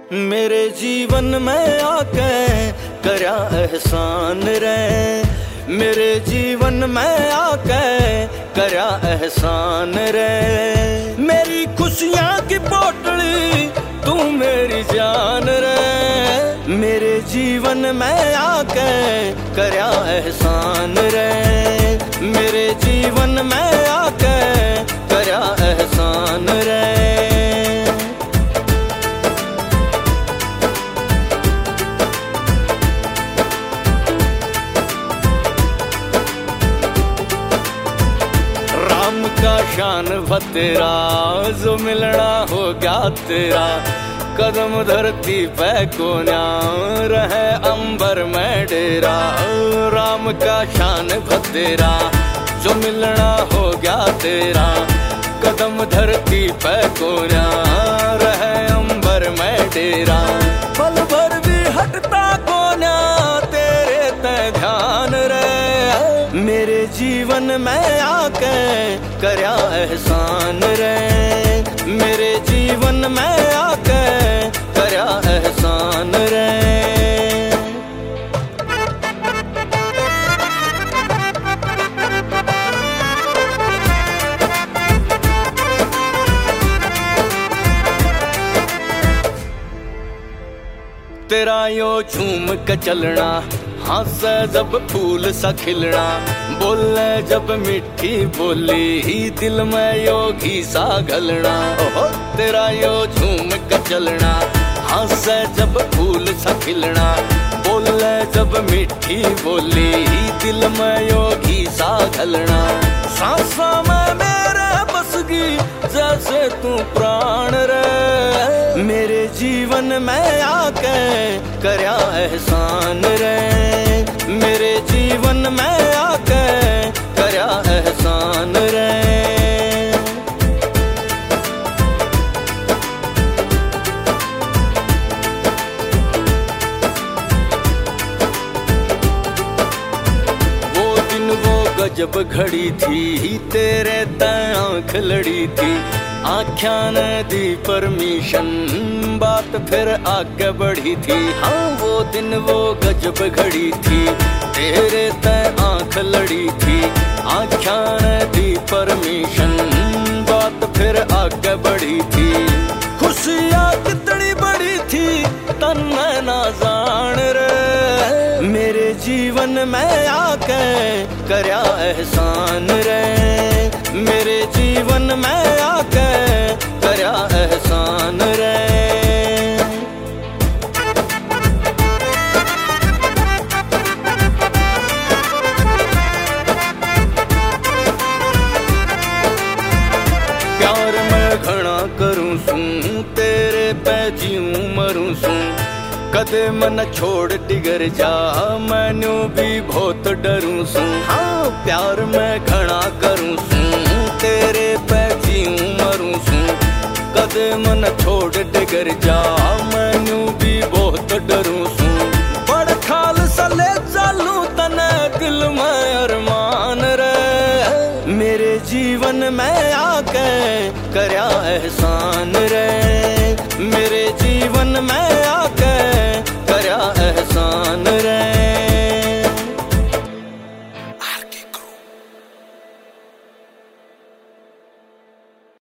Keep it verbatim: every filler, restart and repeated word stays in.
मेरे जीवन में आके करया एहसान रे, मेरे जीवन में आके करया एहसान रे। मेरी खुशियाँ की पोटली तू मेरी जान रे, मेरे जीवन में आके करया एहसान रे, मेरे जीवन में आके करया एहसान रे। राम का शान भतेरा जो मिलना हो गया तेरा, कदम धरती पे कोन्या रहे अंबर में डेरा। राम का शान भतेरा जो मिलना हो गया तेरा, कदम धरती पे कोन्या रहे अंबर में डेरा। पल भर भी हटता कोन्या तेरे ते ध्यान रे, मेरे जीवन में आके करया एहसान रे, मेरे जीवन में आके करया एहसान रे। तेरा यो झूम के चलना, हंसे जब फूल सा खिलना, बोले जब मिठी बोली ही दिल में योगी सा घलना। ओहो तेरा यो झूम के चलना, हंसे जब फूल सा खिलना, बोले जब मिठी बोली ही दिल में योगी सा घलना। सांसा में मेरे बसगी जैसे तू प्राण रे, मेरे जीवन में आके करया एहसान रे, मेरे जीवन में आके करया एहसान रे। वो दिन वो गजब घड़ी थी, तेरे ते आंख लड़ी थी, आँख्या ने दी परमिशन, बात फिर आगे बढ़ी थी। हाँ वो दिन वो गजब घड़ी थी, तेरे ते आंख लड़ी थी, आँख्या ने दी परमिशन, बात फिर आगे बढ़ी थी। खुशियाँ कितनी बड़ी थी तन में ना जान रे, मेरे जीवन में आके करया एहसान रे, मेरे जीवन में आके करया एहसान रे। प्यार मैं घना करूं सूं, तेरे पे जीऊं मरूं सूं, कदे मन छोड़ डिगर जा, मैनू भी बहुत डरूं सूं। हाँ प्यार मैं घना करूं सूं, तेरे पे जीऊं मरूं सूं, कदे मन छोड़ डिगर जा, मैनू भी बहुत डरूं सूं। बड़ खाल सले चालू तने दिल में अरमान रे, मेरे जीवन में आके करया एहसान रे,